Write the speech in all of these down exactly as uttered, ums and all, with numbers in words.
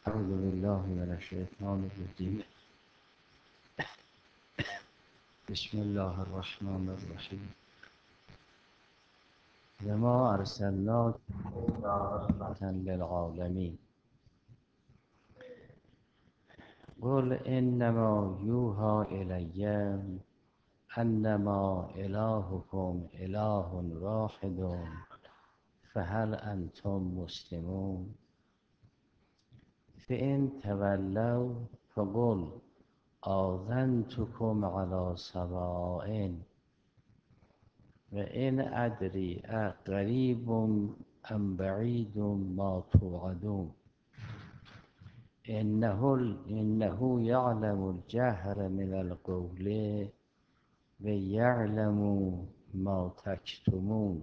اعوذ بالله من الشیطان الرجیم. بسم الله الرحمن الرحیم. وما ارسلناک الا رحمة للعالمین. قل انما یوحى الی انما الهکم اله واحد فهل انتم مسلمون. فإن تولوا فقل آذنتكم على سواء وإن أدري أقريب أم بعيد ما توعدون. إنه إنه يعلم الجهر من القول ويعلم ما تكتمون.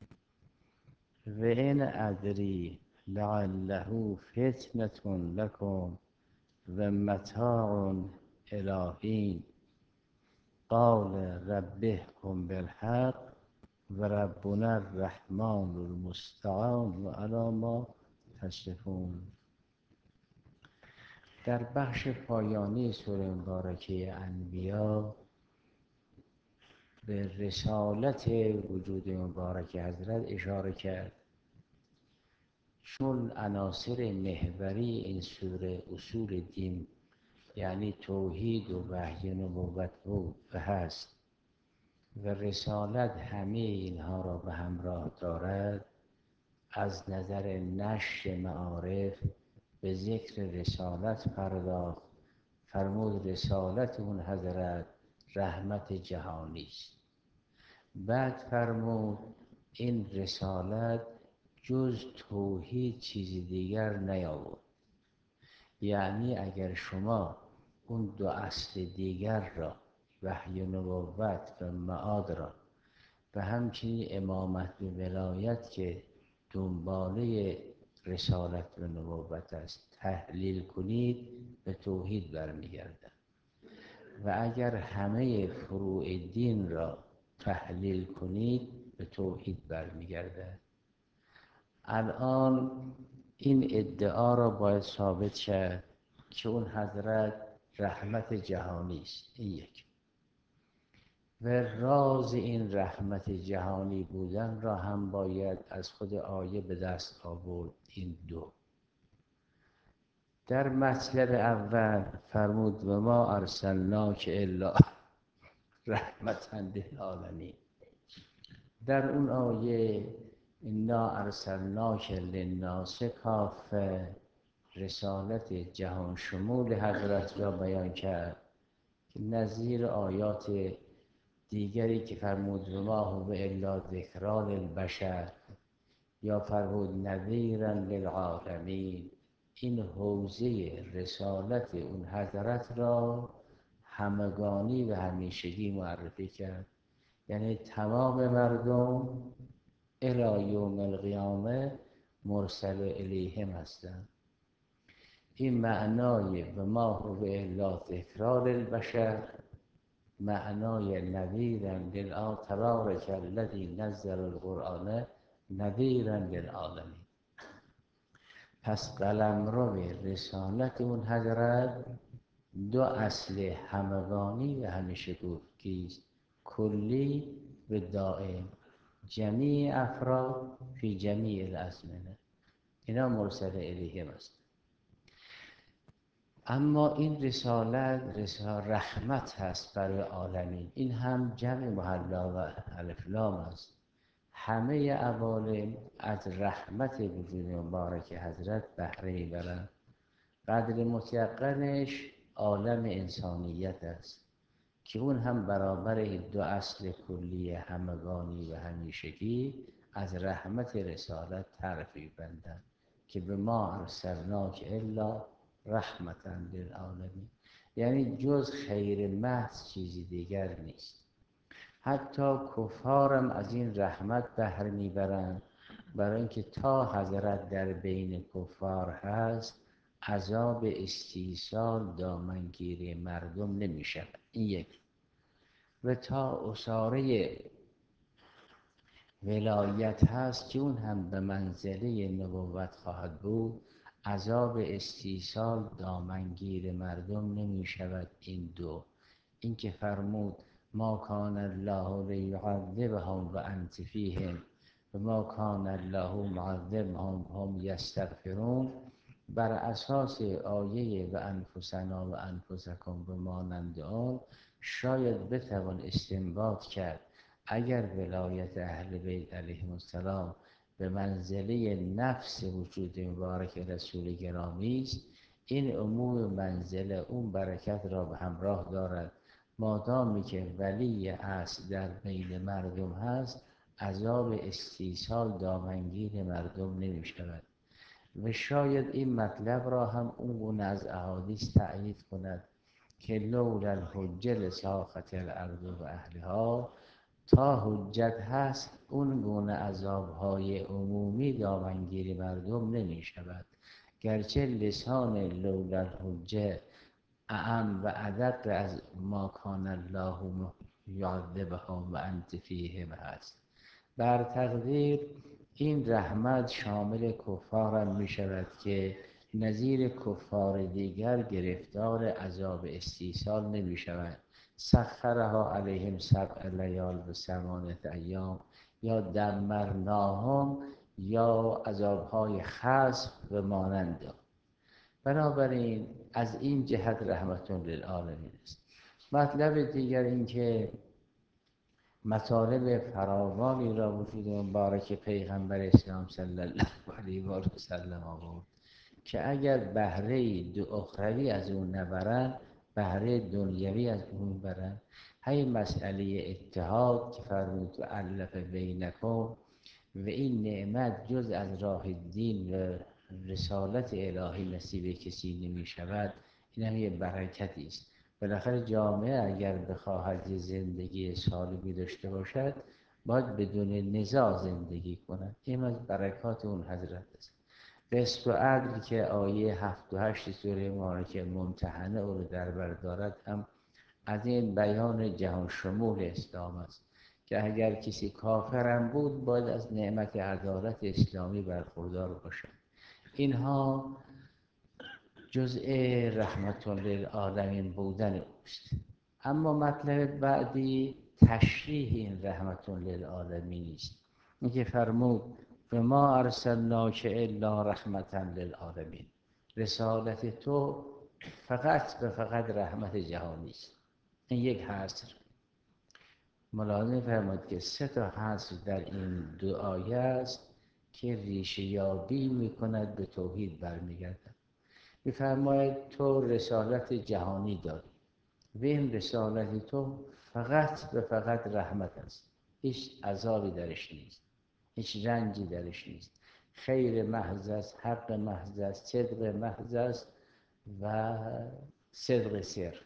وإن أدري لعله فتنة لكم ومتاع إلى حين. قال رب احكم بالحق وربنا الرحمن المستعان وعلی ما تصفون. در بخش پایانی سوره مبارکه انبیا به رسالت وجود مبارک حضرت اشاره کرد، چون عناصر محوری این سوره اصول دین یعنی توحید و وحی و نبوت بود و هست و رسالت همه اینها را به همراه دارد. از نظر نشر معارف به ذکر رسالت پرداخت. فرمود رسالت اون حضرت رحمت جهانی است. بعد فرمود این رسالت جز توحید چیز دیگر نیاورد. یعنی اگر شما اون دو اصل دیگر را، وحی و نبوت و معاد را و همچنین امامت و ولایت که دنباله رسالت و نبوت است تحلیل کنید، به توحید برمیگردد. و اگر همه فروع دین را تحلیل کنید به توحید برمیگردد. الان این ادعا را باید ثابت شد که اون حضرت رحمت جهانی است. این یک. و راز این رحمت جهانی بودن را هم باید از خود آیه به دست آورد. این دو در مطلب اول فرمود و ما ارسلناک الا رحمة للعالمین. در اون آیه انا ارسلناک للناس کافة رسالت جهان شمول حضرت را بیان کرد که نظیر آیات دیگری که فرمود و ما هو الا ذکری للبشر یا فرمود نذیرا للعالمین. این حوزه رسالت اون حضرت را همگانی و همیشگی معرفی کرد، یعنی تمام مردم الی یوم القیامه مرسل الیهم هستند. این معنای و ما هو الا ذکری للبشر، معنای نذیرا للعالمین. تبارک الذی نزل القرآن نذیرا للعالمین. پس قلمرو رسالت اون حضرت دو اصل همگانی و همیشگی است، کلی و دائم، جمیع افراد فی جمیع الازمنه. اینا مرسل الیهم است. اما این رسالت رسالت رحمت هست برای عالمین. این هم جمع محلا و الف لام است. همه عوالم از رحمت وجود مبارک حضرت بهره میبرند. قدر متیقنش عالم انسانیت است که اون هم برابر دو اصل کلی همگانی و همیشگی از رحمت رسالت تعریف بندند که به ما ارسلناک الا رحمة للعالمین، یعنی جز خیر محض چیزی دیگر نیست. حتی کفارم از این رحمت بهره میبرند، برای اینکه تا حضرت در بین کفار هست عذاب استیصال دامنگیری مردم نمیشه. این یک. و تا اساره ولایت هست که اون هم به منزله نبوت خواهد بود، عذاب استیصال دامنگیر مردم نمی شود. این دو، این که فرمود ما کان الله لیعذبهم و انت فیهم و ما کان الله معذبهم هم یستغفرون، بر اساس آیه و انفسنا و انفسکم و مانند آن شاید بتوان استنباط کرد اگر ولایت اهل بیت علیهم السلام به منزله نفس وجود مبارک رسول گرامی است، این عموم منزله اون برکت را به همراه دارد. مادامی که ولی اصل در بین مردم هست، عذاب استیصال دامنگیر مردم نمی شود. و شاید این مطلب را هم اون گونه از احادیث تأیید کند که لولا الحجه لساخت الارض و اهلها، تا حجت هست اون گونه عذابهای عمومی دامنگیر مردم نمی شود. گرچه لسان لولا الحجه اعم و ادق از ما کان الله یعذبهم و انت فیهم هست. بر تقدیر این رحمت شامل کفار هم می شود که نظیر کفار دیگر گرفتار عذاب استیصال نمی شود. سخرها علیهم سبع لیال و ثمانیة ایام، یا دمرناهم، یا عذابهای خسف و مانند. بنابراین از این جهت رحمت للعالمین است. مطلب دیگر این که مطالب فراوانی را وجود مبارک پیغمبر اسلام صلی الله علیه و سلم آورد که اگر بهره دو اخروی از اون نبرن، بهره دنیوی از اون برن. همین مسئله اتحاد که فرمود و الف بینکم، و این نعمت جز از راه دین و رسالت الهی نصیب کسی نمی شود، این هم یه برکتی است. بالاخره جامعه اگر بخواهد زندگی سالمی داشته باشد، باید بدون نزاع زندگی کند. این از برکات اون حضرت است. قسط و عدل که آیه هفت و هشت سوره مبارکه ممتحنه او رو در بر دارد، هم از این بیان جهان شمول اسلام است که اگر کسی کافرم بود باید از نعمت عدالت اسلامی برخوردار باشد. اینها جزء رحمت للعالمین بودن اوست. اما مطلب بعدی تشریح این رحمت للعالمین است. اینکه فرمود و ما ارسلناک الا رحمت للعالمین، رسالت تو فقط به فقط رحمت جهانی است. این یک حصر. ملاحظه فرمود که سه تا حصر در این دو آیه است که ریشه یابی میکند به توحید برمیگردد. میفرماید تو رسالت جهانی داری و این رسالت تو فقط به فقط رحمت است، هیچ عذابی درش نیست، هیچ رنجی درش نیست، خیر محض است، حق محض است، صدق محض است و صدق صرف.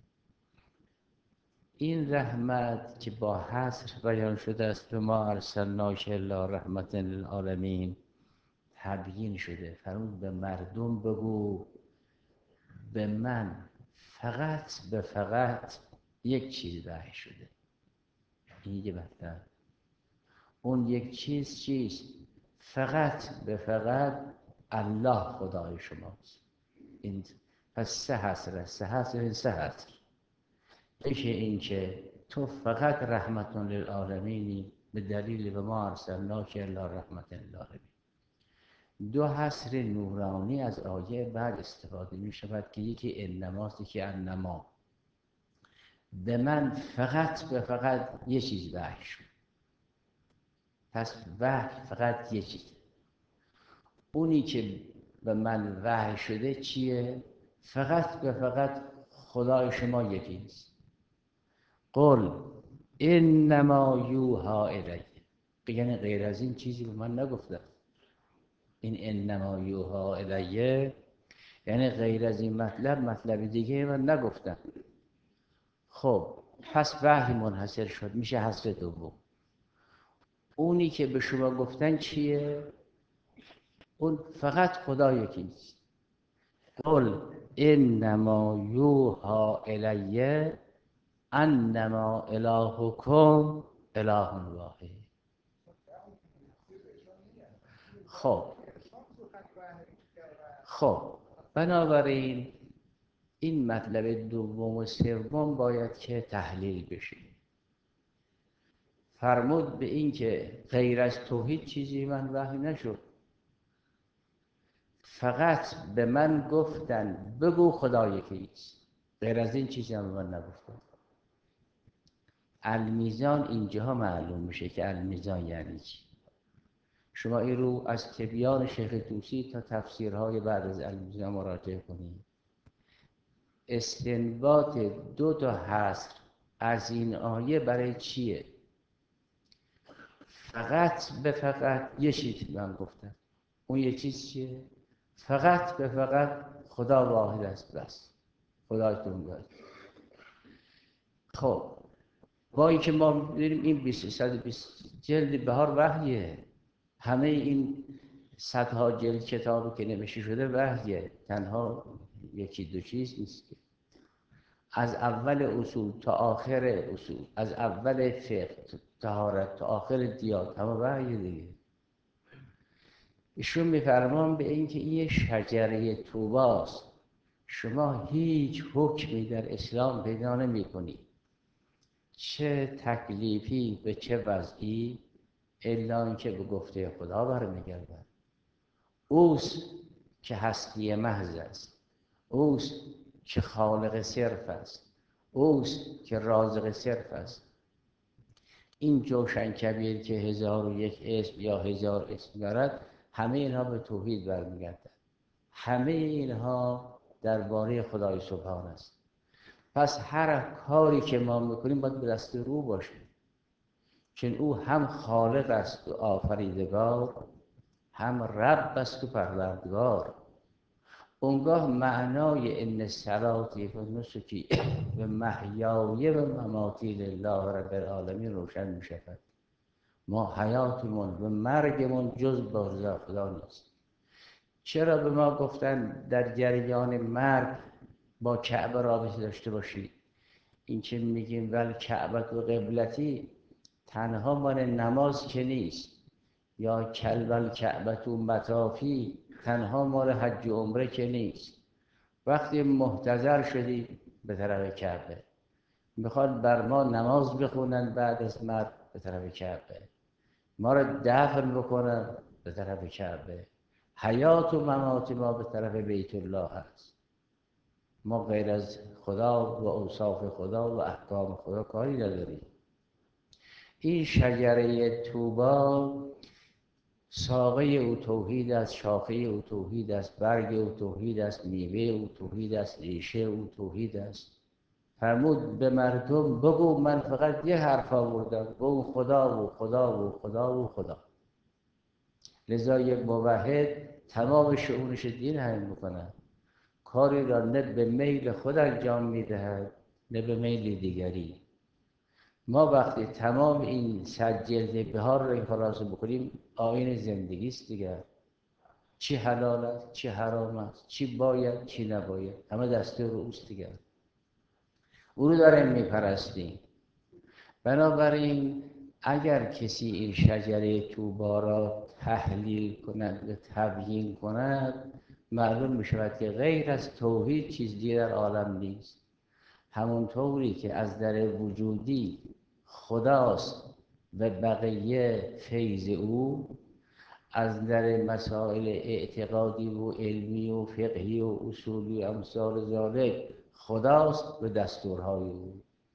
این رحمت که با حصر بیان شده است، ما ارسلناک الا رحمت للعالمین، تبیین شده. فرمود به مردم بگو به من فقط به فقط یک چیز وحی شده. این یه مطلب. اون یک چیز چیست؟ فقط به فقط الله خدای شماست. این پس سه حصر است. سه حصر این سه حصر. یکی این که تو فقط رحمت للعالمینی به دلیل به ما ارسلناک الا رحمت للعالمین. دو حصر نورانی از آیه بعد استفاده می شود که یکی انماست، یکی انما. به من فقط به فقط یه چیز وحی شد. پس وحی فقط یه چیز. اونی که به من وحی شده چیه؟ فقط به فقط خدای شما یکی است. قل انما یوحا الی، یعنی غیر از این چیزی به من نگفتم. این انما یوحا الیه یعنی غیر از این مطلب مطلب دیگه من نگفتم. خب پس وحی منحصر شد، میشه حصر دوم. اونی که به شما گفتن چیه؟ اون فقط خدا یکیست. قل انما یوحا الیه انما الهکم اله واحد. خب خب بنابراین این مطلب دوم و سوم باید که تحلیل بشه. فرمود به این که غیر از توحید چیزی من وحی نشد، فقط به من گفتن بگو خدا یکی است، غیر از این چیزی هم من نگفتم. المیزان اینجا معلوم میشه که المیزان یعنی چی. شما این رو از تبیان شیخ طوسی تا تفسیرهای بعد از المیزان مراجعه کنید. استنباط دو تا حصر از این آیه برای چیه؟ فقط به فقط یه چیز من گفتم. اون یه چیز چیه؟ فقط به فقط خدا واحد است، بس خدایتون دارد. خب با اینکه ما می‌دونیم این بیست و بیست جلد بهار وحیه، همه این صدها جلد کتابی که نوشته شده وحیه، تنها یکی دو چیز نیست که. از اول اصول تا آخر اصول، از اول فقه طهارت تا آخر دیانت، همه وحیه دیگه. ایشون میفرمان به اینکه این یه شجره طوباست، شما هیچ حکمی در اسلام پیدا نمی‌کنید، چه تکلیفی به چه وضعی، الا اینکه به گفته خدا برمیگردد. اوست که هستی محض است، اوست که خالق صرف است، اوست که رازق صرف است. این جوشن کبیر که هزار و یک اسم یا هزار اسم دارد، همه اینها به توحید برمیگردد. همه اینها درباره خدای سبحان است. پس هر کاری که ما میکنیم باید به دست او باشه، چون او هم خالق است و آفریدگار، هم رب است و پروردگار. اونگاه معنای ان صلاتی و نسکی و محیای و مماتی لله رب العالمین روشن میشود. ما حیاتمون و مرگمون جز با رضا خدا نیست. چرا به ما گفتن در جریان مرگ با کعبه رابطه داشته باشید؟ این که میگیم ول کعبه و قبلتی تنها مال نماز که نیست، یا کل ول کعبه و مطافی تنها مال حج و عمره که نیست. وقتی محتضر شدی به طرف کعبه، میخواد بر ما نماز بخونن بعد از مرگ به طرف کعبه، ما رو دفن بکنن به طرف کعبه. حیات و ممات ما به طرف بیت الله هست. ما غیر از خدا و اوصاف خدا و احکام خدا کاری نداریم. این شجره طوبا ساقه او توحید است، شاخه او توحید است، برگ او توحید است، میوه او توحید است، ریشه او توحید است. فرمود به مردم بگو من فقط یه حرف آوردم، بگو خدا و خدا و خدا و خدا. لذا یک موحد تمام شئونش دین همین میکنه، کاری را نه به میل خود انجام میدهد نه به میل دیگری. ما وقتی تمام این صد جلد بهار رو این خلاصه بکنیم، آیین زندگی است دیگر. چی حلال است، چی حرام است، چی باید، چی نباید، همه دستور اوست دیگر. او رو داریم میپرستیم. بنابراین اگر کسی این شجره طوبا را تحلیل کند و تبیین کند، معلوم میشود که غیر از توحید چیز دیگر در عالم نیست. همونطوری که از در وجودی خداست و بقیه فیض او، از در مسائل اعتقادی و علمی و فقهی و اصولی و امثال ذالک خداست و دستورهای او.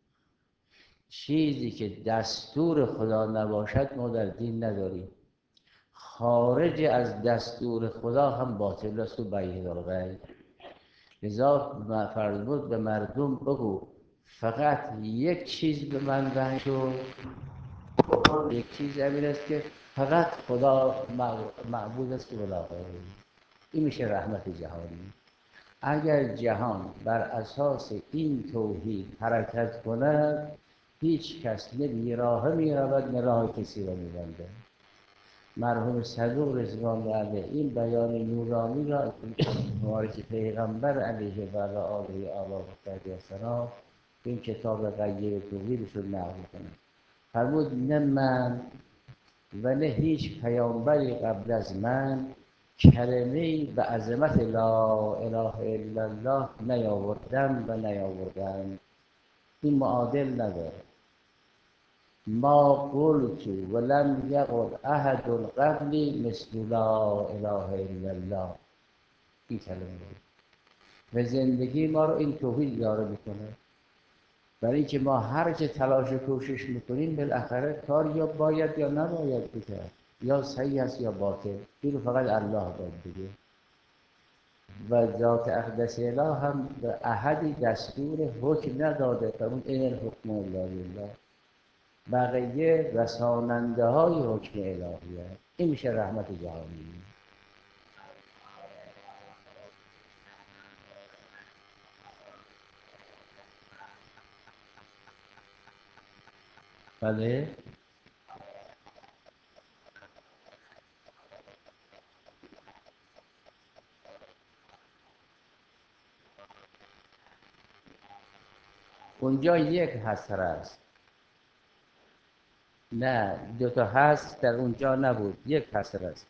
چیزی که دستور خدا نباشد ما در دین نداریم. خارج از دستور خدا هم باطل است و بعید الغیب. لذا فرمود به مردم بگو فقط یک چیز به من وحی شد، یک چیز همین است که فقط خدا معبود است و لا غیر. این میشه رحمت جهانی. اگر جهان بر اساس این توحید حرکت کند، هیچ کس نه بیراه میرود نه راه کسی را میبنده. مرحوم صدوق رضوان الله علیه این بیان نورانی را مبارک پیغمبر علیه و آله آلا و صحبه السلام این کتاب غیب توحیدشون نقل کنه. فرمود نه من و نه هیچ پیامبری قبل از من کلمه‌ای به عظمت لا اله الا الله نیاوردن و نیاوردن. این معادل نداره. ما قلت ولم یقل احد قبلی مثل لا اله الا الله. این کلمه و زندگی ما رو این توحید داره میکنه. برای اینکه ما هر چه تلاش و کوشش میکنیم بالاخره کار یا باید یا نباید بکرد، یا صحیح است یا باطل. این رو فقط الله باید بگه. و ذات اقدس اله هم به احدی دستور حکم نداده که اون این الحکم الا لله. بقیه رساننده های حکم الهیه. این میشه رحمت جهانی. بله. اونجا یک حسره است. نه، دو تا هست در اونجا نبود، یک حسره است.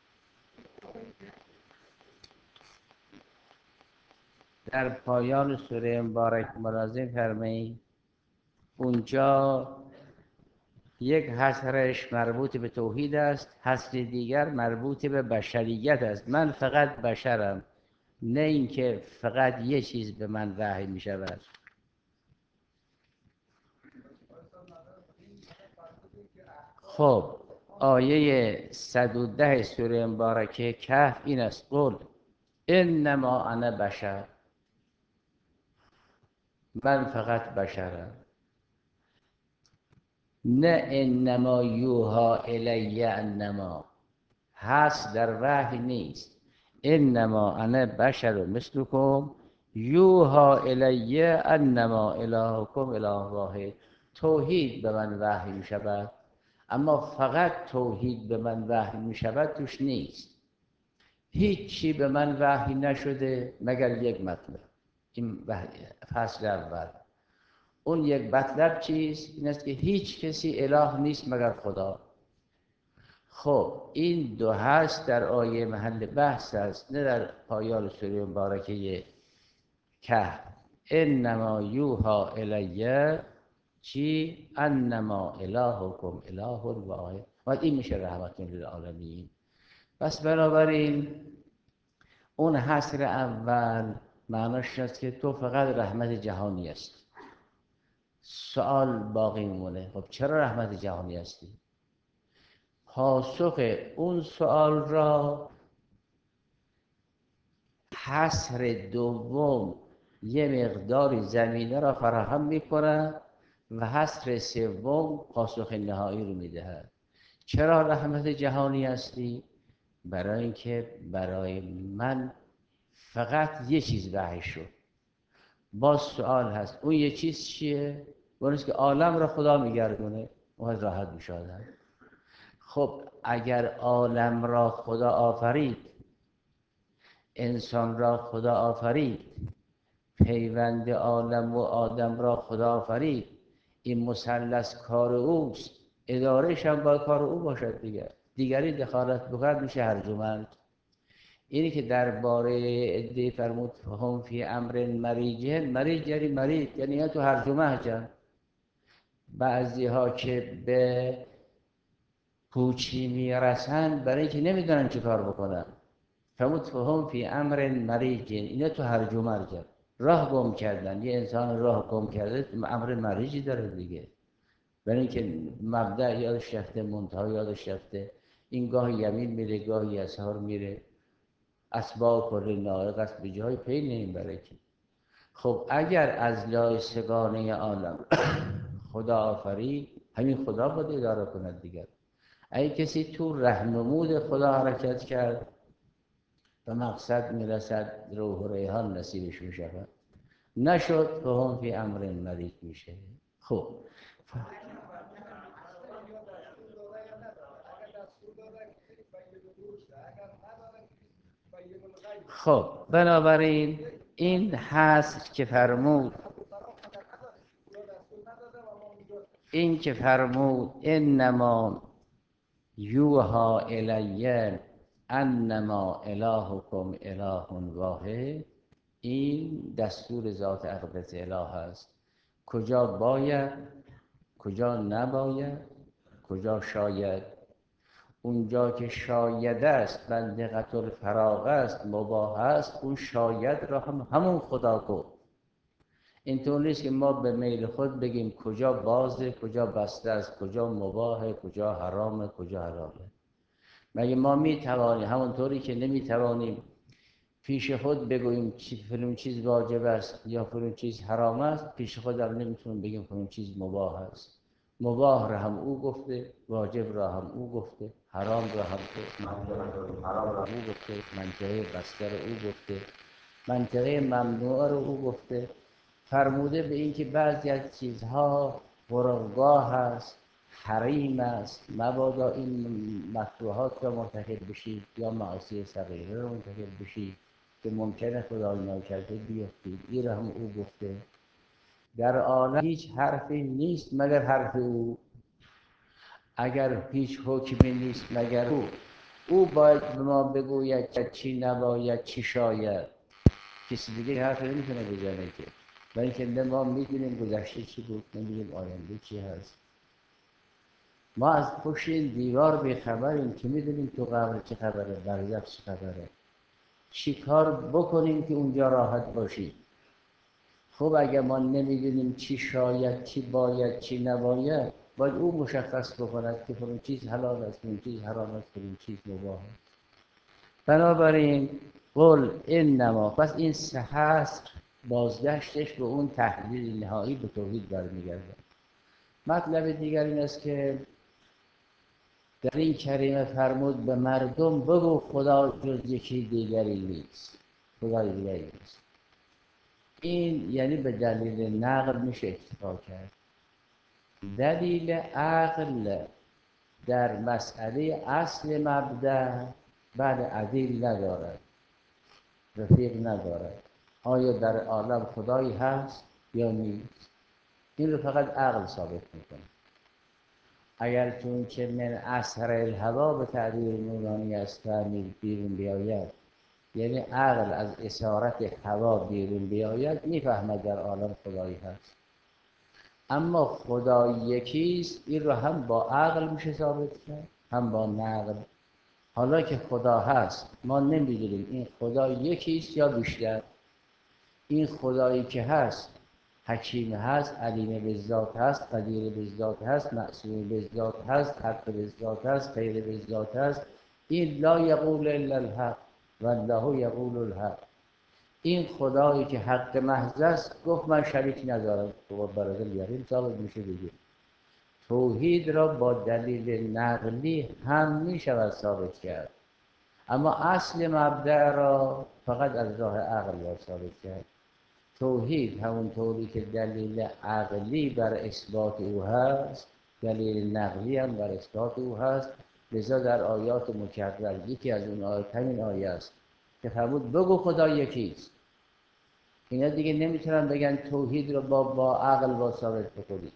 در پایان سوره مبارک ملازم فرمایید اونجا یک حسرش مربوط به توحید است، حسر دیگر مربوط به بشریت است. من فقط بشرم، نه اینکه فقط یه چیز به من وحی می شود. خب آیه صد و ده سوره مبارکه کهف این است: قل انما انا بشر، من فقط بشرم. نه انما یوها الی انما هست، در وحی نیست. انما انا بشر مثلکم یوها الی انما الهکم اله واحد. توحید به من وحی می شود، اما فقط توحید به من وحی می شود توش نیست. هیچی به من وحی نشده مگر یک مطلب. این فصل اول. اون یک مطلب چیست؟ این است که هیچ کسی اله نیست مگر خدا. خب این دو هست در آیه محل بحث است، نه در پایان سوره مبارکه کهف. انما یوها الیه چی؟ انما الهکم اله واحد. و این میشه رحمت للعالمین. پس بنابراین اون حصر اول معناش است که تو فقط رحمت جهانی هستی. سوال باقی میمونه، خب چرا رحمت جهانی هستی؟ پاسخ اون سوال را حصر دوم یه مقداری زمینه را فراهم میکنه و حصر سوم پاسخ نهایی رو میدهد. چرا رحمت جهانی هستی؟ برای اینکه برای من فقط یه چیز وحی شد. باز سوال هست اون یه چیز چیه؟ اون است که عالم را خدا میگردونه. اون راحت میشادن. خب اگر عالم را خدا آفرید، انسان را خدا آفرید، پیوند عالم و آدم را خدا آفرید، این مثلث کار اوست، ادارهش هم باید کار او باشد دیگر. دیگری دخالت بکرد میشه هرجومند. اینی که درباره عده فرمود هم فی امر مریجه، مریج یعنی مرید، یعنی تو هرجومند. بعضی ها که به پوچی میرسن برای اینکه نمیدونن چه کار بکنن. فرمود فهم فی امر مریج، اینا تو هرج و مرج راه گم کردن. یه انسان راه گم کرده امر مریجی داره دیگه، برای اینکه مبدأ یادش رفته، منتها یادش رفته. این گاه یمین میره، گاه یسار میره، اسباب کل نائق است، به جای پی نمیبره که. خب اگر از لای سگانه عالم خدا آفرید، همین خدا باید اداره کند دیگر. اگه کسی تو رهنمود خدا حرکت کرد و مقصد میرسد، روح و ریحان نصیبش میشود. نشد فهم فی امر مریج میشه. خب خب بنابراین این هست که فرمود، این که فرمود انما یوها الیه انما الهکم اله واحد، این دستور ذات اقدس اله است. کجا باید، کجا نباید، کجا شاید. اونجا که شاید است، منطقه الفراغ است، مباح است، اون شاید را هم همون خدا گفت. اینطور نیست که ما به میل خود بگیم کجا بازه، کجا بسته است، کجا مباحه، کجا حرامه، کجا حلاله. مگه ما میتوانیم همونطوری که نمیتوانیم پیش خود بگوییم چی فلان چیز واجب است یا فلان چیز حرام است، پیش خود هم نمیتونیم بگیم فلان چیز مباح است. مباح را هم او گفته، واجب را هم او گفته، حرام را هم حرام را او گفته، منطقه بسته را او گفته، منطقه ممنوع را او گفته. فرموده به این که بعضی از چیزها قرارگاه است، حریم است، مبادا این مکروهات را مرتکب بشید یا معاصی صغیره را مرتکب بشید که ممکنه خدای ناکرده بیفتید. این را هم او گفته. در عالم هیچ حرفی نیست مگر حرف او. اگر هیچ حکمی نیست مگر او. او باید به ما بگوید چی نباید، چی شاید. کسی دیگه حرف نمیتونه بزنه که. و اینکه نه ما میدونیم گذشته چی بود، نمیدونیم آینده چی هست. ما از پشت این دیوار بیخبریم که میدونیم تو قبر چه خبره، برزخ چه خبره. چی کار بکنیم که اونجا راحت باشیم. خب اگه ما نمیدونیم چی شاید، چی باید، چی نباید، باید او مشخص بکند که فلان چیز حلال است، فلان چیز حرام است، فلان چیز مباح است. بنابراین قل انما، پس این سه حصر بازگشتش به اون تحلیل نهایی به توحید برمیگرده. مطلب دیگر این است که در این کریمه فرمود به مردم بگو خدا جز یکی دیگری نیست، خدای دیگری نیست. این یعنی به دلیل نقل میشه اکتفا کرد. دلیل عقل در مسئله اصل مبدأ بعد عدیل ندارد، رفیق ندارد. آیا در عالم خدایی هست یا نیست؟ این رو فقط عقل ثابت میکنه. اگر چون که من اثر الهوا به تعبیر نورانی از تعمیر بیرون بیاید، یعنی عقل از اسارت هوا بیرون بیاید، میفهمد در عالم خدایی هست. اما خدا یکیست، این رو هم با عقل میشه ثابت کرد هم با نقل. حالا که خدا هست، ما نمیدونیم این خدا یکیست یا بیشتر. این خدایی که هست حکیم هست، علیم به ذات هست، قدیر به ذات هست، معصوم به ذات هست، حق به ذات هست، خیر به ذات هست. این لا یقول الا الحق والله یقول الحق. این خدایی که حق محض است گفت من شریک ندارم. تو برادر یقین ثابت میشه دیگه. توحید را با دلیل نقلی هم میشود ثابت کرد، اما اصل مبدأ را فقط از راه عقل را ثابت کرد. توحید همون طوری که دلیل عقلی بر اثبات او هست، دلیل نقلی هم بر اثبات او هست. لذا در آیات مکرر، یکی از اون آیات همین آیه است که فرمود بگو خدا یکیست. اینا دیگه نمیتونن بگن توحید رو با با عقل با ثابت بکنید.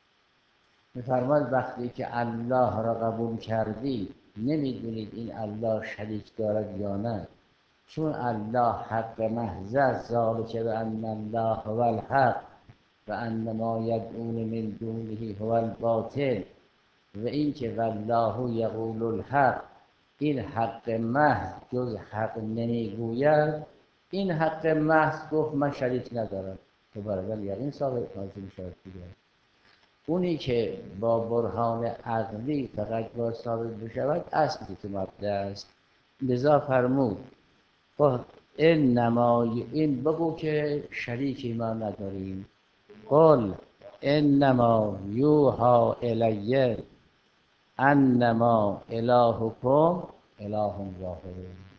میفرماد وقتی که الله را قبول کردی، نمیدونید این الله شریک دارد یا نه، چون الله حق محض است. ذالک بأن الله هو الحق و ان ما یدعون من دونه هو الباطل. و این که والله یقول الحق، این حق محض جز حق نمیگوید. این حق محض گفت من شریک ندارم. تو برادر یقین ثابت کنید میشه دیگه. اونی که با برهان عقلی فقط با ثابت بشود اصلی که مبدأ است. لذا فرمود خب انما، این بگو که شریکی ما نداریم. قل انما یوحی الی انما الهکم اله واحد.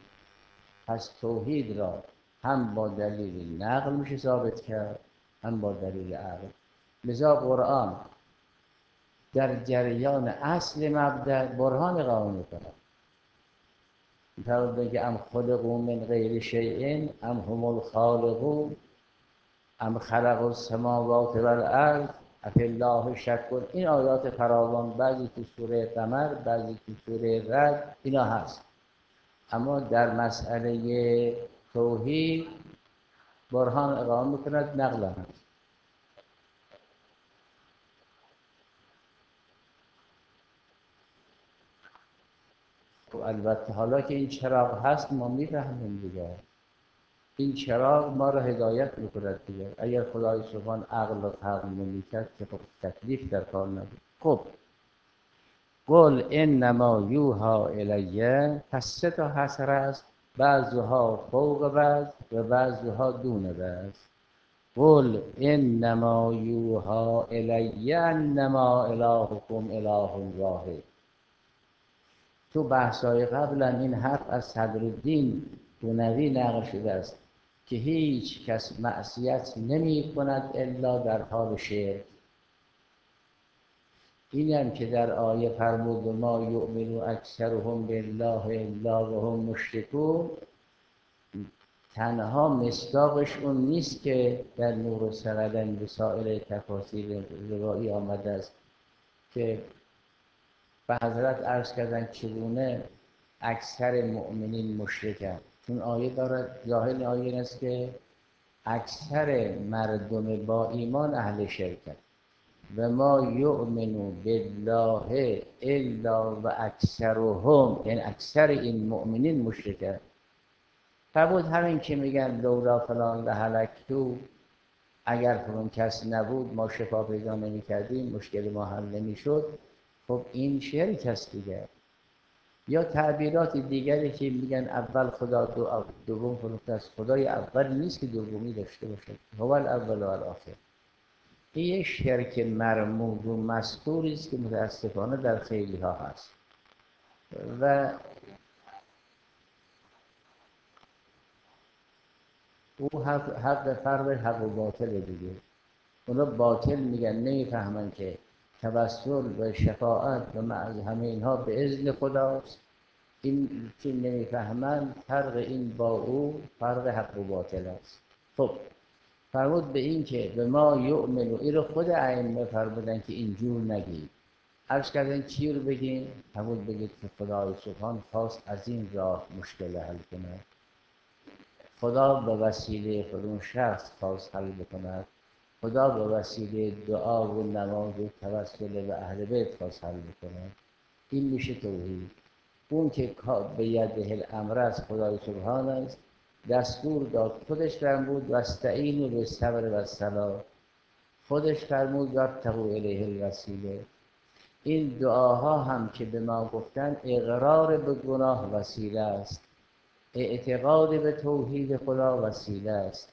پس توحید را هم با دلیل نقل میشه ثابت کرد هم با دلیل عقل. لذا قرآن در جریان اصل مبدأ برهان قائم می‌کند. می‌فرماید بگه ام خلقوا من غیر شیء ام هم الخالقون ام خلقوا السماوات والارض افی الله شک. این آیات فراوان، بعضی تو سوره قمر، بعضی تو سوره رعد، اینا هست. اما در مسئله توحید برهان اقامه میکند، نقل هست. خب البته حالا که این چراغ هست ما میفهمیم دیگه، این چراغ ما رو هدایت میکند دیگه. اگر خدای سبحان عقل و فهم نمیکرد که خب تکلیف در کار نبود. خب قل انما یوحی الیه، پس سه تا حصر است، بعضها فوق بعض و بعضها دون بعض. قل انما یوحی الیه انما الهکم اله واحد. تو بحث‌های قبلا این حرف از صدرالدین دونوی نقل شده است که هیچ کس معصیت نمی کند الا در حال شرک. این هم که در آیه فرمود ما یؤمن اکثرهم بالله الا وهم مشرکون، تنها مصداقش اون نیست که در نور سندن به سایر تفاسیر روایی آمده است که به حضرت عرض کردن چگونه اکثر مؤمنین مشرکن. چون آیه دارد، ظاهر آیه این است که اکثر مردم با ایمان اهل شرکن و ما یؤمن بالله الا و اکثرهم، یعنی اکثر این مؤمنین مشرکن. فرمود همین که میگن لولا فلان لهلکتو، اگر فلان کس نبود ما شفا پیدا نمی کردیم، مشکل ما حل نمی شد. خب این شرک است دیگه. یا تعبیرات دیگری که میگن اول خدا، دو دوم فلان است. خدای اول نیست که دومی داشته باشه، هو الاول و الاخر. این یک شرک مرموز و مستوری است که متاسفانه در خیلی ها هست و او حق, حق فرق حق و باطل دیگه. اونا باطل میگن، نمیفهمن که توسل و شفاعت و معز همه اینها به اذن خداست. این که نمیفهمن فرق این با او فرق حق و باطل است. خب فرمود به این که به ما یؤمنو، این رو خود ائمه فرمودن که اینجور نگید. عرض کردن چی رو بگیم؟ فرمود بگید که خدای سبحان خواست از این راه مشکل حل کنه، خدا به وسیله فلان شخص خواست حل بکند، خدا به وسیله دعا و نماز و توسل به اهل بیت خواست حل بکنه. این میشه توحید. اون که به یده الامر از خدای سبحان است، دستور داد، خودش فرمود واستعینوا بالصبر والصلاة، خودش فرمود وابتغوا الیه الوسیله. این دعاها هم که به ما گفتن اقرار به گناه وسیله است، اعتقاد به توحید خدا وسیله است.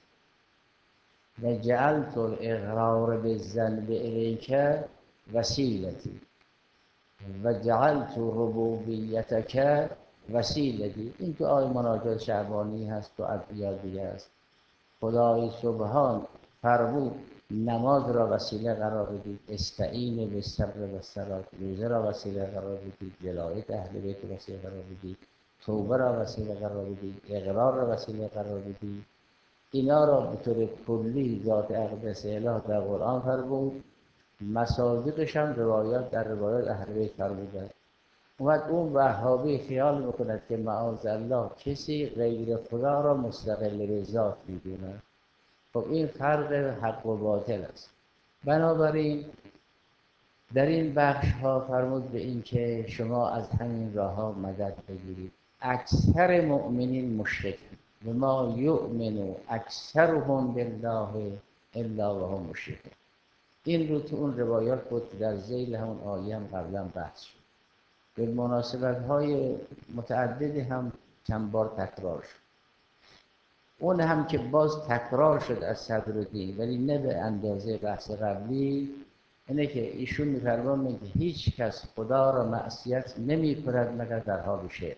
و جعلت الاقرار بالذنب الیک وسیلتی و جعلت ربوبیتک وسیلتی. این دعای مناجات شعبانی هست و ادعیه دیگه است. خدای سبحان فرمود نماز را وسیله قرار بدید، استعین بالصبر والصلاة، روزه را وسیله قرار بدید، ولایت اهل بیت وسیله قرار بدید، توبه را وسیله قرار بدید، اقرار را وسیله قرار بدید. اینا را به طور کلی ذات اقدس اله در قرآن فرمود، مصادیقش هم روایات در روایات اهل بیت فرموده. اومد اون وهابی خیال میکند که معاذالله کسی غیر خدا را مستقل به ذات میدونه. خب این فرق حق و باطل است. بنابراین در این بخش ها فرمود به این که شما از همین راه ها مدد بگیرید. اکثر مؤمنین مشرک و ما یؤمن اکثرهم بالله الا وهم مشرکون. این رو تو اون روایات بود در ذیل همون آیه هم قبلا بحث شد. به مناسبت های متعددی هم چند بار تکرار شد. اون هم که باز تکرار شد از صدرالدین، ولی نه به اندازه بحث قبلی، اینه که ایشون می‌فرمایند که هیچ کس خدا را معصیت نمی کند مگر در حال شرک.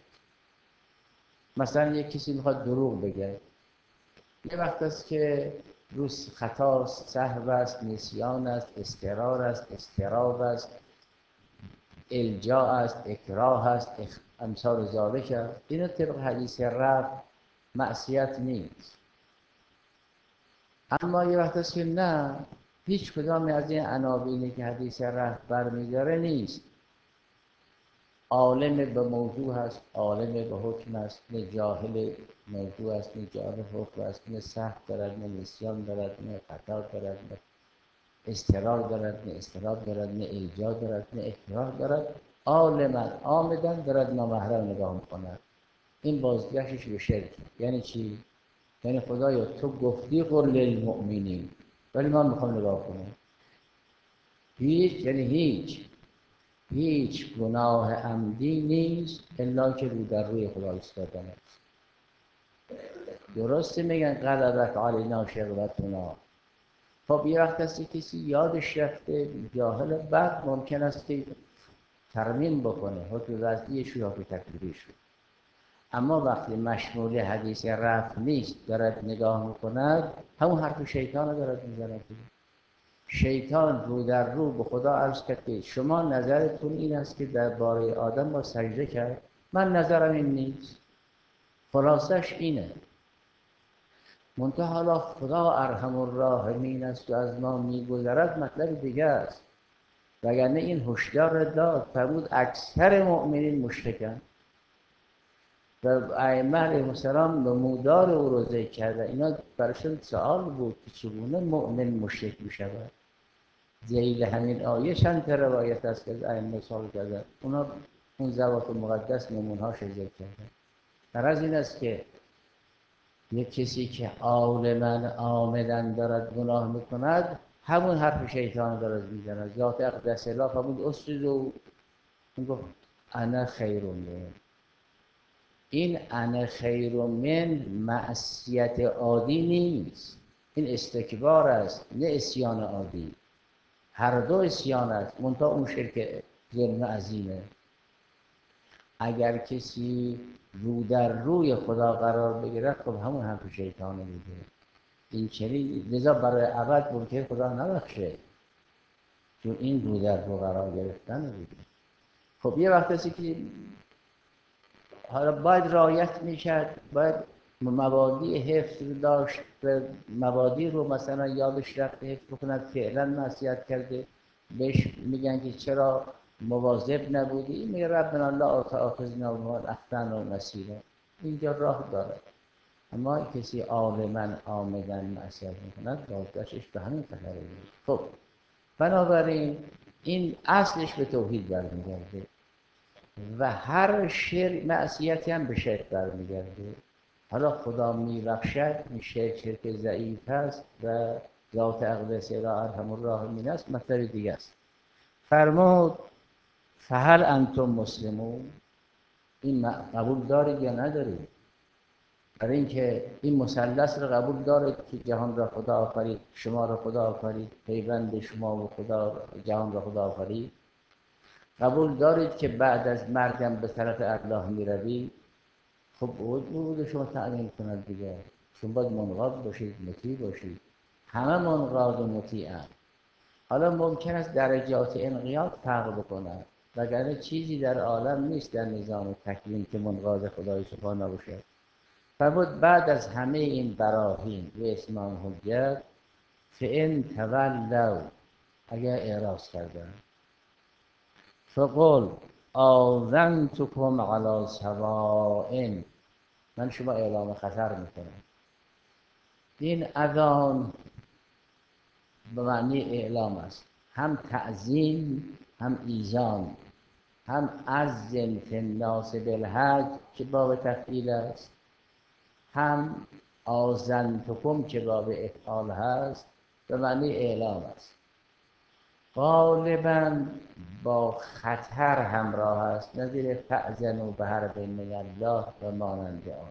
مثلا یک کسی میخواد دروغ بگه، یه وقت است که روز خطاست، سهو است، نسیان است، استقرار است، استراب است، الجا است، اکراه است، امثال ذالک است. اینو طبق حدیث رفع معصیت نیست. اما یه وقت است که نه، هیچ کدام از این عناوینی که حدیث رفع برمی‌داره نیست. عالم به موضوع هست، عالم به حکم است، نه جاهل موضوع است، نه جاهل حکم است، نه سهو دارد، نه نسیان دارد، نه خطا دارد، نه استقرار دارد، نه استقرار دارد، نه ایجاد دارد، نه احترار دارد. عالما آمدن دارد نامحرم نگاه میکند. این بازگشتش به شرک. یعنی چی؟ یعنی خدایا تو گفتی قل للمؤمنین، ولی من میخوام نگاه کنم. هیچ، یعنی هیچ هیچ گناه عمدی نیست الا که رو در روی خدا ایستادن است. درسته میگن غلبت علینا شقوتنا. خب یه وقت هستی کسی یادش رفته، جاهل، بعد ممکن است که ترمیم بکنه حکم وضعیش یا حکم تکلیفیش رو. اما وقتی مشمول حدیث رفع نیست دارد نگاه میکند، همون حرف شیطان رو دارد میزند. شیطان رو در رو به خدا عرض کرد که شما نظرتون این است که درباره آدم با سجده کرد، من نظرم این نیست. خلاصش اینه. منتها حالا خدا ارحم الراحمین است و از ما میگذرد مطلب دیگه است. وگرنه این هشدار داد فرمود اکثر مؤمنین مشرکن و ائمه علیهم السلام نمودار او رو ذکر کرده. اینا براشون سوال بود که چگونه مؤمن مشرک میشود. ذیل همین آیه چند تا روایت است که از ائمه سوال کردن، اونا اون ذوات مقدس نمونهاش ذکر کردن. غرض این است که یک کسی که عالما عامدن دارد گناه میکند، همون حرف شیطان دارد میزند. ذات اقدس الله فرمود اسجدوا، اون گفت انا خیر من. این انا خیر من معصیت عادی نیست، این استکبار است، نه عصیان عادی. هر دو عصیان است، منتها اون شرک ظلم عظیمه. اگر کسی رو در روی خدا قرار بگیرد، خب همون هم تو شیطانه میده. این چنین لذا برای ابد ممکن خدا نبخشه، چون این رو در رو قرار گرفتن میده. خب یه وقت هستی که حالا باید رعایت میشد، باید مبادی حفظ رو داشت و مبادی رو مثلا یادش رفته حفظ بکند، فعلا معصیت کرده، بهش میگن که چرا مواظب نبودی، میگه ربنا لا تؤاخذنا بما اخطأنا و نسینا. اینجا راه داره. اما کسی عالما عامدا معصیت میکند، بازگشتش به همین خطره میشه. خب بنابراین این اصلش به توحید برمیگرده و هر شرک معصیتی هم به شرک برمیگرده. حالا خدا میبخشد، این شرک شرک ضعیف هست و ذات اقدس را ارحم الراحمین است، مطلب دیگه است. فرمود فهل انتم مسلمون، این قبول دارید یا ندارید؟ برای اینکه این مثلث رو قبول دارید که جهان را خدا آفرید، شما را خدا آفرید، پیوند شما و خدا جهان را خدا آفرید. قبول دارید که بعد از مرگم به طرف الله میروید. خب بود شما تعلیم کند دیگه. شما باید منقاد باشید، مطیع باشید. همه منقاد و مطیعن. حالا ممکن است درجات انقیاد فرق بکنند، وگرنه چیزی در عالم نیست در نظام تکوین که منقاد خدای سبحانه نباشد. فرمود بعد از همه این براهین و اتمام حجت، فإن تولوا، اگر اعراض کردن، فقل آذنتکم علی سواء، من شما اعلام خطر میکنم. این اذان به معنی اعلام است، هم تعظیم، هم ایذان، هم اذن فی الناس بالحج که باب تفعیل است، هم آذنتکم که باب افعال هست، به معنی اعلام است. غالباً با خطر همراه است، نظیر فأذنوا بحرب من الله و مانند آن.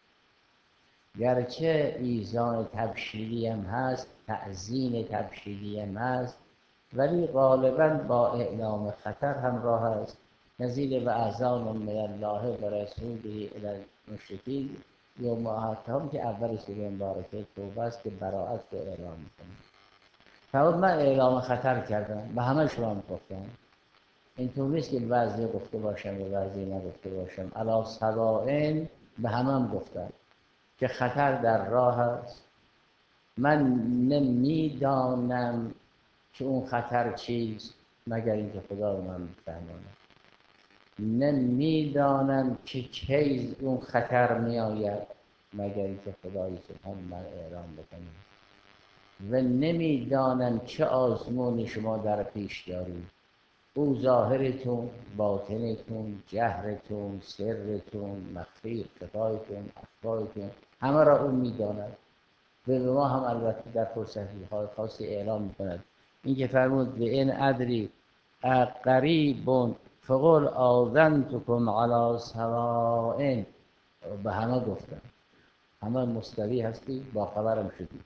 گرچه ایذان تبشیری هم هست، تعظیم تبشیری هم هست، ولی غالباً با اعلام خطر همراه است، نظیر و اذان من الله و رسوله الی المشرکین یوم احدهم که اول سوره مبارکه توبه است که براءت رو اعلام میکنه. فرمود من اعلام خطر کردم، به همه شما میگفتم. اینطور نیست که بعضی گفته باشم و بعضی نگفته باشم. علی سواء به همه هم گفتم که خطر در راه است. من نمیدانم که اون خطر چیست مگر اینکه خدا رو من میفهماند. نمیدانم که کی اون خطر می آید مگر اینکه خدای سبحان من اعلام بکنه و نمیدانم چه آزمونی شما در پیش دارید. او ظاهرتون، باطنتون، جهرتون، سرتون، مخفی خفایتون، اخفایتون، همه را او میداند و به ما هم البته در فرصتی های خاصی اعلام میکند. این که فرمود به این ادری قریب فقل آذنتکم علی سواء، به همه گفتم همه مستوی هستی، با خبرم شدی.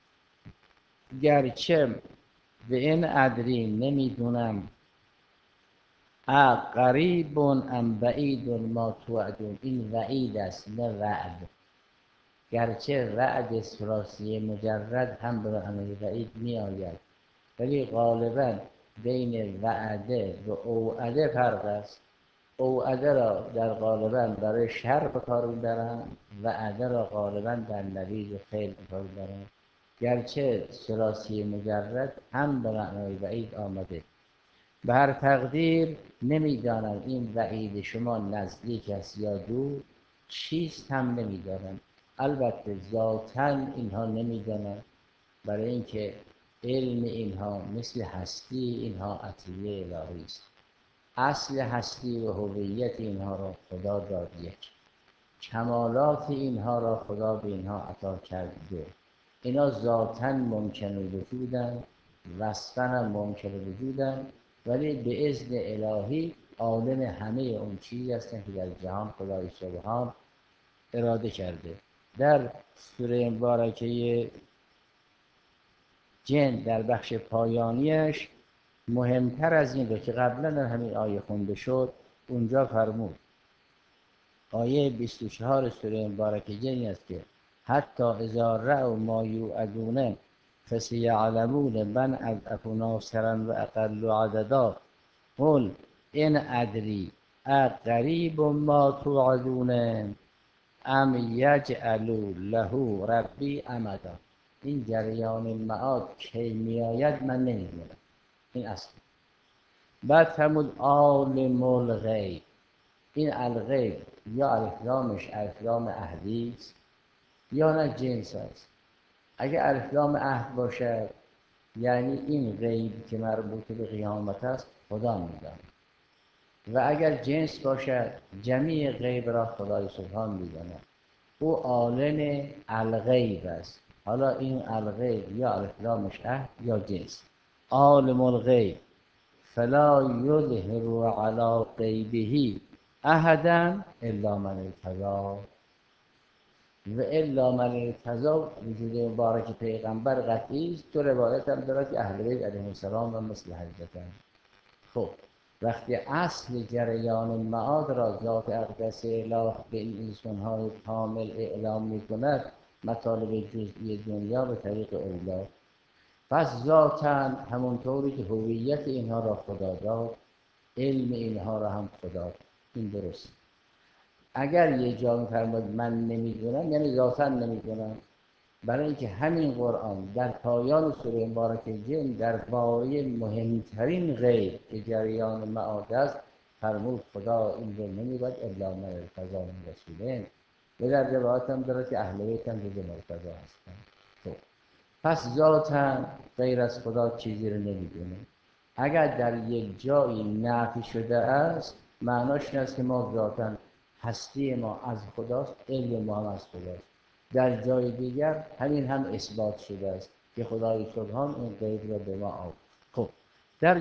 گرچه به این ادری نمیدونم قریب ام بعید ما توعدون، این وعید است نه وعد. گرچه وعد ثلاثی مجرد هم به معنای وعید می آید، ولی غالبا بین وعده و اوعده فرق است. اوعده را در غالبا برای شر به کار میبرن، وعده را غالبا در نوید خیر به کار میبرن. گرچه ثلاثی مجرد هم به معنای وعید آمده. به هر تقدیر نمیدانم این وعید شما نزدیک است یا دور، چیست هم نمیدانم. البته ذاتاً اینها نمیدانم، برای اینکه علم اینها مثل هستی اینها عطیه الهی است. اصل هستی و هویت اینها را خدا داد یک، کمالات اینها را خدا به اینها عطا کرد دو. اینا ذاتاً ممکن وجودن، وصفاً هم ممکن وجودن، ولی به اذن الهی عالم همه اون چیزی هستن که در جهان خدای سبحان اراده کرده. در سوره مبارکه جن در بخش پایانیش مهمتر از این رو که قبلا در همین آیه خونده شد اونجا فرمود. آیه بیست و چهار سوره مبارکه جن است که حتی اذا رأوا ما یوعدون فسیعلمون من اضعف ناصرا و اقل عددا قل ان ادری اقریب ما توعدون ام یجعل له ربی امدا. این جریان معاد کی میآید من نمیدونم، این اصل. بعد فرمود عالم الغیب، این الغیب یا الفلامش الفلام عهدی است یا نه جنس است. اگر الفلام عهد باشد یعنی این غیب که مربوط به قیامت است خدا میداند، و اگر جنس باشد جمیع غیب را خدای سبحان میداند. او عالم الغیب است. حالا این الغیب یا الفلامش عهد یا جنس. عالم الغیب فلا یظهر علی غیبه احدا الا من ارتضی و الا من ارتضی وجود مبارک پیغمبر قطعی است. تو روایت هم دارد که اهل بیت علیهم السلام و مثل حضرتن. خب وقتی اصل جریان معاد را ذات اقدس اله به این انسان‌های کامل اعلام می‌کند، مطالب جزئی دنیا به طریق اولا، پس ذاتاً همونطوری که هویت اینها را خدا داد، علم اینها را هم خدا. این درست. اگر یه جا می‌فرماید من نمی‌دونم یعنی ذاتاً نمی‌دونم، برای اینکه همین قرآن در پایان سوره مبارکه جن درباره مهمترین غیب که جریان معاد است فرمود خدا این رو نمی‌گوید الا من ارتضی من رسول، و در روایت هم دارد که اهل بیت هم جز مرتضی هستند. خب پس ذاتاً غیر از خدا چیزی رو نمی‌دونه. اگر در یک جایی نفی شده است معناش این است که ما ذاتاً هستی ما از خداست، علم ما هم از خداست. در جای دیگر همین هم اثبات شده است که خدای سبحان این غیب را به ما آورد. خب در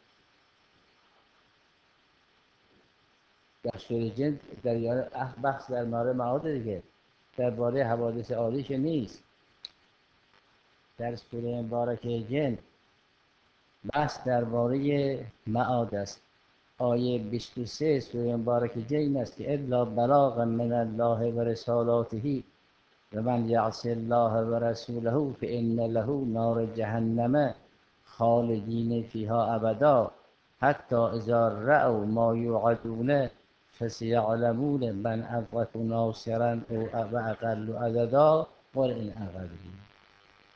در سوره جن در یاد بحث در مورد معاد دیگه، درباره حوادث عادیش نیست. در سوره مبارکه جن بحث درباره معاد است. آیه بیست و سه سوره مبارکه جن است که الا بلاغا من الله و رسالاته و من یعص الله و رسوله فان له نار جهنم خالدین فیها ابدا حتی اذا رأوا ما یوعدون فسیعلمون من اضعف ناصرا و اقل عددا قل ان اغلبی.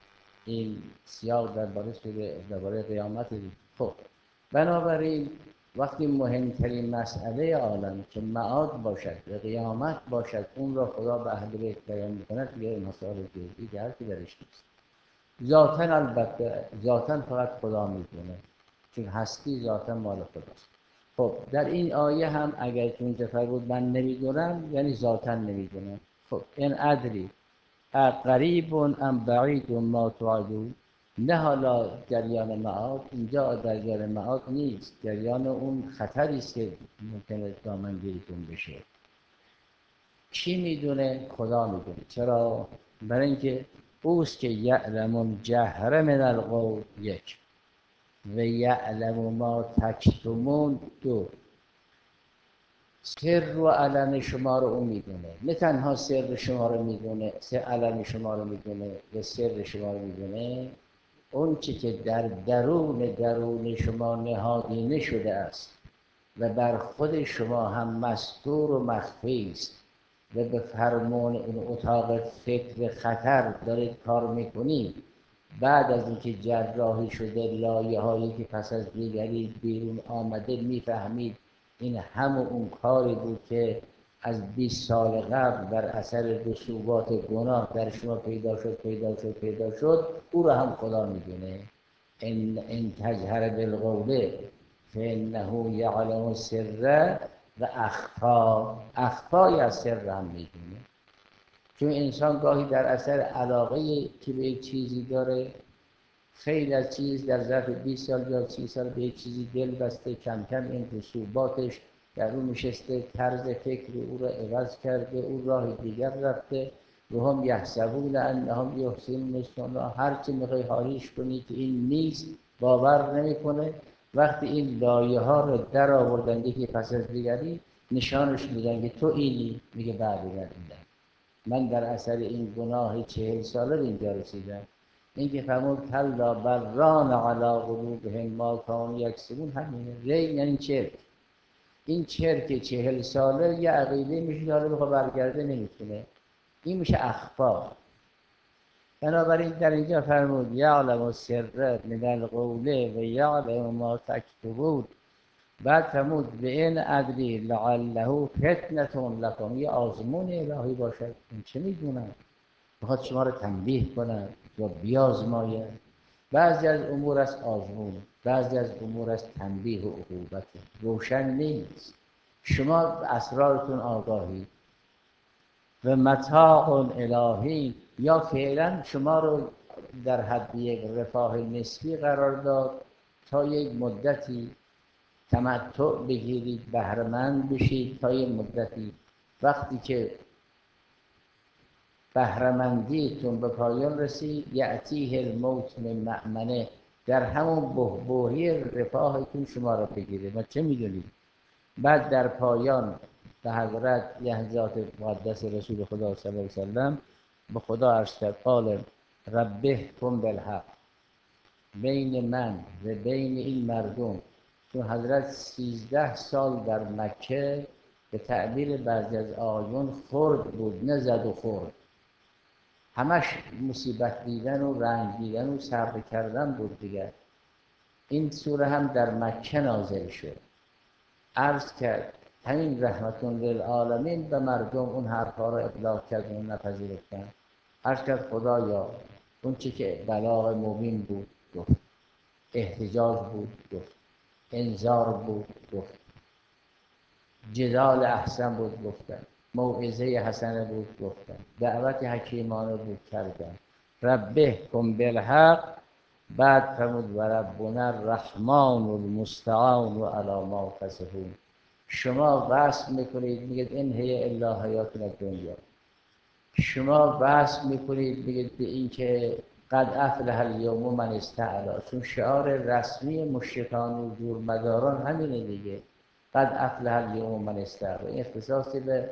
این سیاق درباره سوره درباره قیامت. خب بنابراین وقتی مهمترین مسئله عالم که معاد باشد و قیامت باشد اون را خدا به اهل بیت بیان میکند، دیگه مسائل جزئی که حرفی درش نیست. ذاتاً البته ذاتاً فقط خدا میدونه، چون هستی ذاتاً مال خداست. خب در این آیه هم اگر چون تفرد من نمیدونم یعنی ذاتاً نمیدونم. خب این ادری قریب ام بعید ما توعدون، نه حالا جریان معاد اینجا جریان معاد نیست، جریان اون خطری است که ممکنه دامنگیریتون بشه. کی میدونه؟ خدا میدونه. چرا؟ برای اینکه اوست که یعلم الجهر من القول، یک، و یعلم ما تکتمون، دو. سر و علن شما رو اون میدونه، نه تنها سر شما رو میدونه، سر علن شما رو میدونه و سر شما رو میدونه، اون چی که در درون درون شما نهادینه شده است و بر خود شما هم مستور و مخفی است و به فرمان اون اتاق فکر خطر دارید کار میکنید، بعد از اینکه جراحی شده لایه هایی که پس از دیگری بیرون آمده میفهمید این همون اون کاری بود که از بیست سال قبل بر اثر رسوبات گناه در شما پیدا شد پیدا شد پیدا شد او را هم خدا میدونه. ان ان تجهر بالقول فانه یعلم السر و اخفا، اخفای از سر هم میدونه. چون انسان گاهی در اثر علاقه که به یک چیزی داره، خیلی از چیز در ظرف بیست سال یا سی سال به یک چیزی دل بسته، کم کم این رسوباتش در اون نشسته، طرز فکر او را عوض کرده، او راه دیگر رفته. و هم یحسبون انهم یحسنون صنعا، هر چی میخوای حالیش کنی که این نیست باور نمیکنه. وقتی این لایه ها رو در آوردن یکی پس از دیگری نشانش میدن که تو اینی، میگه بعد میدن من در اثر این گناه چهل ساله به اینجا رسیدم. این که فرمود کلا بل ران علی قلوبهم ما کانوا یکسبون، همینه. ری یعنی چرک. این چرک چهل ساله یه عقیده میشه داره بخواه برگرده نمیتونه، این میشه اخفا. بنابراین در اینجا فرمود یعلم السر من القول و یعلم ما تکتمون. بعد فرمود به این ادری لعله فتنة لکم، یه آزمون الهی باشد. این چه میدونم؟ میخواد شما رو تنبیه کنن یا بیازماید. بعضی از امور از آزمون، بعضی از امور از تنبیه و عقوبت، روشن نیست. شما اسرارتون آگاهی و متاع الهی، یا فعلا شما رو در حد یک رفاه نسبی قرار داد تا یک مدتی تمتع بگیرید، بهره‌مند بشید تا یک مدتی. وقتی که بهره‌مندیتون به پایان رسید یأتیه الموت من مأمنه، در همون بحبوحی رفاهتون شما را بگیره. ما چه میدونید؟ بعد در پایان به حضرت لحظات مقدس رسول خدا صلی الله علیه وسلم به خدا عرض کرد قال ربه کن بالحق، بین من و بین این مردم. چون حضرت سیزده سال در مکه به تعبیر بعضی از آیون خرد بود، نه زد و خورد، همش مصیبت دیدن و رنج دیدن و صبر کردن بود دیگر. این سوره هم در مکه نازل شد. عرض کرد همین رحمتون للعالمین به مردم اون حرفا رو ابلاغ کرد و نپذیرفتن. عرض کرد خدایا اون چی که بلاغ مبین بود گفت، احتجاج بود گفت، انذار بود گفت، جدال احسن بود گفتن، موعظه حسنه بود گفتن، دعوت حکیمانه بود کردن. ربه کن بالحق. بعد فرمود و ربنا الرحمن المستعان و علی ما تصفون. شما وصف میکنید میگید این هی الا حیاتنا الدنیا، شما وصف میکنید میگید به این که قد افلح الیوم من استعلا، چون شعار رسمی مشرکان و جورمداران همینه دیگه، قد افلح الیوم من استعلا. این اختصاصی به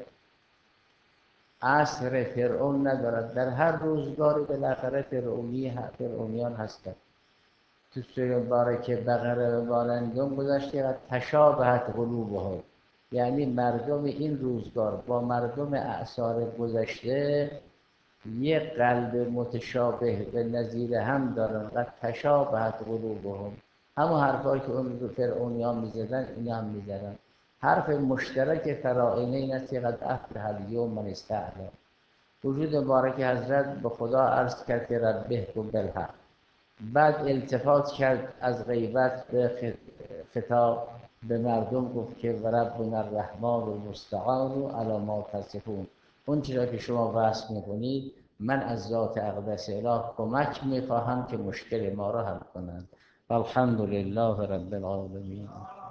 عصر فرعون ندارد، در هر روزگاری بالاخره فرعونی فرعونیان هستند. تو سوره مبارکه بقره و بالندون گذاشته و تشابهت قلوبهم، یعنی مردم این روزگار با مردم اعصار گذشته یک قلب متشابه به نظیر هم دارن. و تشابهت قلوبهم، همون حرفایی که اون رو فرعونیان میزدن اینا هم میزدن. حرف مشترک فرائنه این است که قد افلح الیوم من استعلا. وجود مبارک حضرت به خدا عرض کرد که ربه و بالحق، بعد التفات کرد از غیبت به خطاب به مردم گفت که و ربنا الرحمن المستعان علی ما تصفون، اون چیزا که شما وصف میکنید من از ذات اقدس اله کمک میخواهم که مشکل ما را حل کنند. الحمد لله رب العالمین.